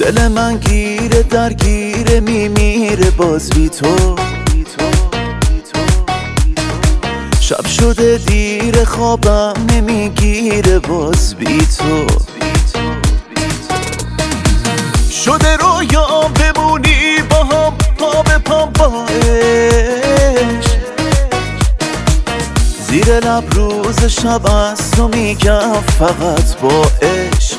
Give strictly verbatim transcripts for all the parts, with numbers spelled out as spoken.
دل من گیره درگیره میمیره باز بی تو. شب شده دیر خوابم نمیگیره باز بی تو. شده رویا بمونی با هم پا به پا با عشق. زیر لب روز شب از تو میگم فقط با عشق.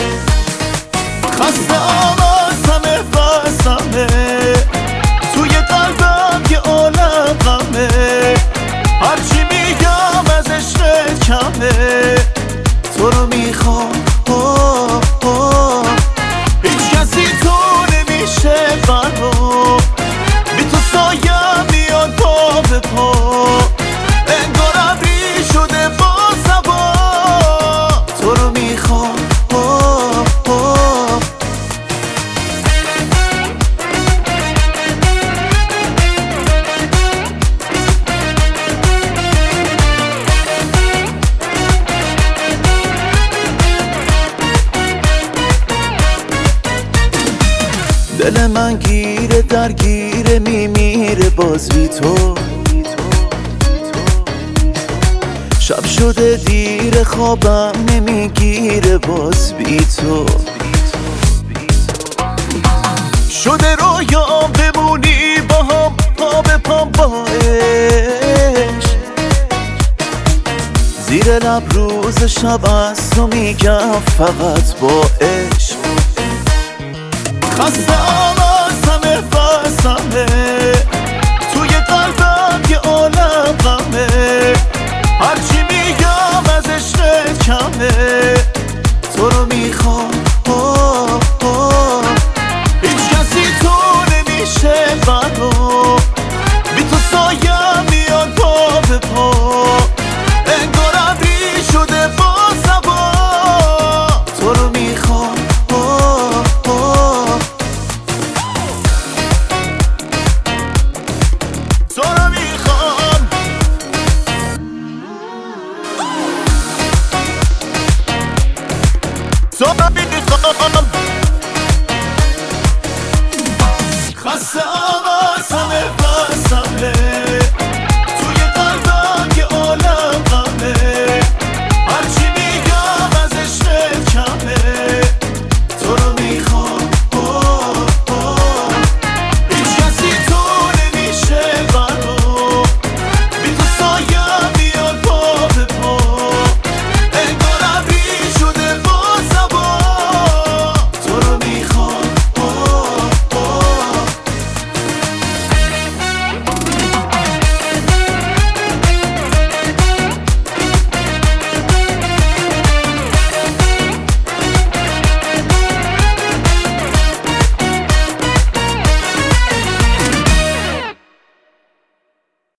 خسته آواز همه بسمه توی قلبم یه عالم غمه. هرچی میگم از عشق کمه تو رو میخوام. هیچ کسی تو نمیشه برام بی تو سایم میاد پا به پا. انگار ابری شده با سبا تو رو میخوام. دل من گیره درگیره میمیره باز بی تو. شب شده دیر خوابم نمیگیره باز بی تو. شده رویا بمونی با هم پا به پا با عشق. زیر لب روز شب از تو میگم فقط با عشق. خسته آواز همه بسمه توی قلبم یه عالم غمه. هرچی میگم از عشق کمه تو رو میخوام. هیچ کسی تو نمیشه برام بی تو سایم میاد پا به پا. انگار ابری شده با سبا تو رو میخوام. تو رو میخوام. تو رو میخوام.